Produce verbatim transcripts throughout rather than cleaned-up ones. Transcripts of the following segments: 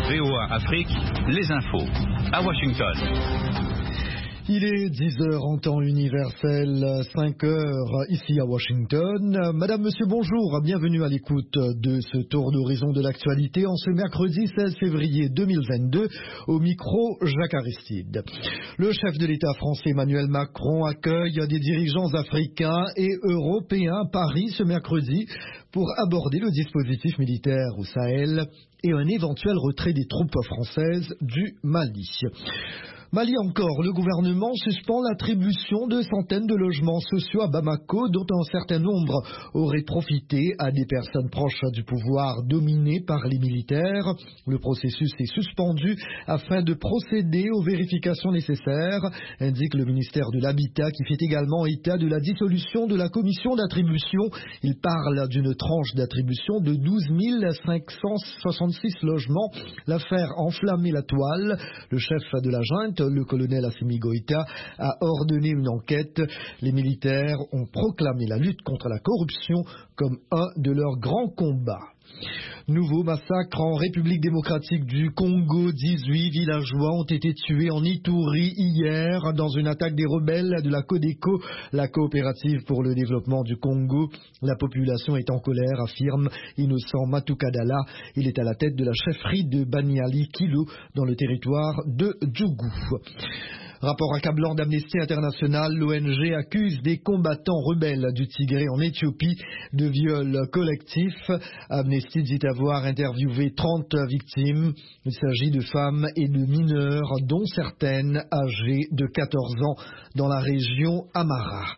V O A Afrique, les infos, à Washington. Il est dix heures en temps universel, cinq heures ici à Washington. Madame, monsieur, bonjour, bienvenue à l'écoute de ce tour d'horizon de l'actualité en ce mercredi seize février deux mille vingt-deux. Au micro, Jacques Aristide. Le chef de l'État français Emmanuel Macron accueille des dirigeants africains et européens à Paris ce mercredi pour aborder le dispositif militaire au Sahel et un éventuel retrait des troupes françaises du Mali. Mali encore, le gouvernement suspend l'attribution de centaines de logements sociaux à Bamako, dont un certain nombre auraient profité à des personnes proches du pouvoir dominées par les militaires. Le processus est suspendu afin de procéder aux vérifications nécessaires, indique le ministère de l'Habitat qui fait également état de la dissolution de la commission d'attribution. Il parle d'une tranche d'attribution de douze mille cinq cent soixante-six logements. L'affaire a enflammé la toile. Le chef de la junte, le colonel Assimi Goïta, a ordonné une enquête. Les militaires ont proclamé la lutte contre la corruption comme un de leurs grands combats. Nouveau massacre en République démocratique du Congo. dix-huit villageois ont été tués en Ituri hier dans une attaque des rebelles de la Codeco, la coopérative pour le développement du Congo. La population est en colère, affirme Innocent Matukadala. Il est à la tête de la chefferie de Baniali Kilo dans le territoire de Djougou. Rapport accablant d'Amnesty International, l'O N G accuse des combattants rebelles du Tigré en Éthiopie de viols collectifs. Amnesty dit avoir interviewé trente victimes. Il s'agit de femmes et de mineurs, dont certaines âgées de quatorze ans dans la région Amara.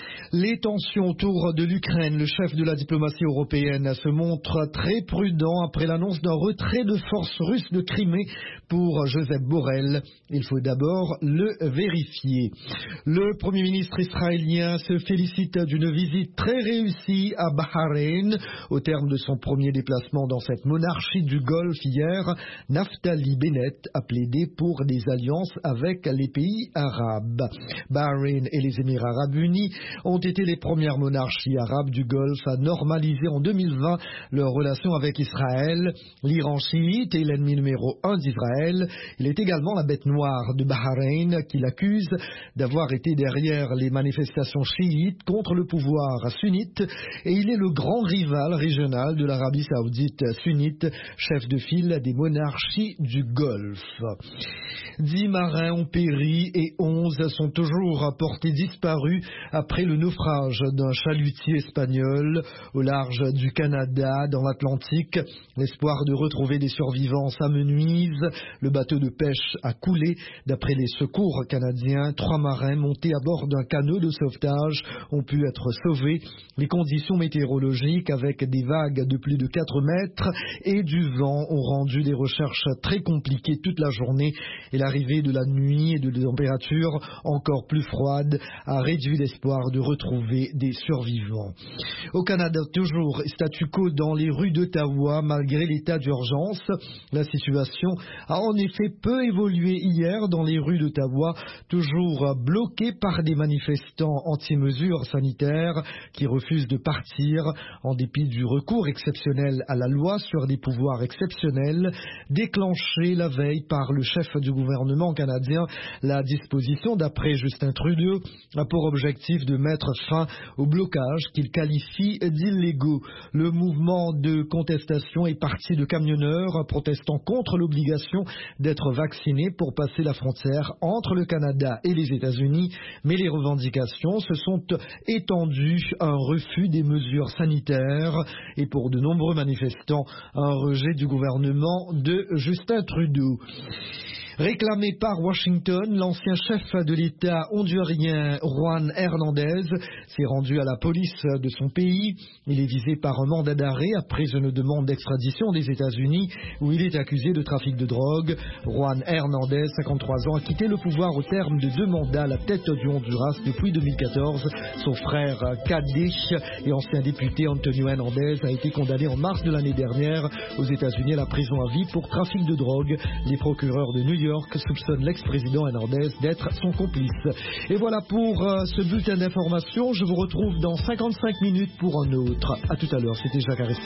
Les tensions autour de l'Ukraine, le chef de la diplomatie européenne se montre très prudent après l'annonce d'un retrait de forces russes de Crimée pour Joseph Borrell. Il faut d'abord le vérifier. Le Premier ministre israélien se félicite d'une visite très réussie à Bahreïn. Au terme de son premier déplacement dans cette monarchie du Golfe hier, Naftali Bennett a plaidé pour des alliances avec les pays arabes. Bahreïn et les Émirats arabes unis ont été les premières monarchies arabes du Golfe à normaliser en deux mille vingt leurs relations avec Israël. L'Iran chiite est l'ennemi numéro un d'Israël. Il est également la bête noire de Bahreïn qui l'accuse d'avoir été derrière les manifestations chiites contre le pouvoir sunnite et il est le grand rival régional de l'Arabie saoudite sunnite, chef de file des monarchies du Golfe. Dix marins ont péri et onze sont toujours portés disparus après le naufrage d'un chalutier espagnol au large du Canada dans l'Atlantique. L'espoir de retrouver des survivants s'amenuise. Le bateau de pêche a coulé. D'après les secours canadiens, trois marins montés à bord d'un canot de sauvetage ont pu être sauvés. Les conditions météorologiques avec des vagues de plus de quatre mètres et du vent ont rendu des recherches très compliquées toute la journée et l'arrivée de la nuit et de températures encore plus froides a réduit l'espoir de retrouver des survivants. Au Canada, toujours statu quo dans les rues d'Ottawa malgré l'état d'urgence. La situation a en effet peu évolué hier dans les rues d'Ottawa, toujours bloquées par des manifestants anti-mesures sanitaires qui refusent de partir en dépit du recours exceptionnel à la loi sur des pouvoirs exceptionnels déclenché la veille par le chef du gouvernement canadien. La disposition, d'après Justin Trudeau, a pour objectif de mettre fin au blocage qu'il qualifie d'illégaux. Le mouvement de contestation est parti de camionneurs protestant contre l'obligation d'être vaccinés pour passer la frontière entre le Canada et les États-Unis, mais les revendications se sont étendues à un refus des mesures sanitaires et pour de nombreux manifestants, un rejet du gouvernement de Justin Trudeau. Réclamé par Washington, l'ancien chef de l'État hondurien Juan Hernandez s'est rendu à la police de son pays. Il est visé par un mandat d'arrêt après une demande d'extradition des États-Unis où il est accusé de trafic de drogue. Juan Hernandez, cinquante-trois ans, a quitté le pouvoir au terme de deux mandats à la tête du Honduras depuis deux mille quatorze. Son frère cadet et ancien député Antonio Hernandez a été condamné en mars de l'année dernière aux États-Unis à la prison à vie pour trafic de drogue. Les procureurs de New York soupçonne l'ex-président Hernandez d'être son complice. Et voilà pour euh, ce bulletin d'information. Je vous retrouve dans cinquante-cinq minutes pour un autre. À tout à l'heure, c'était Jacques Aristide.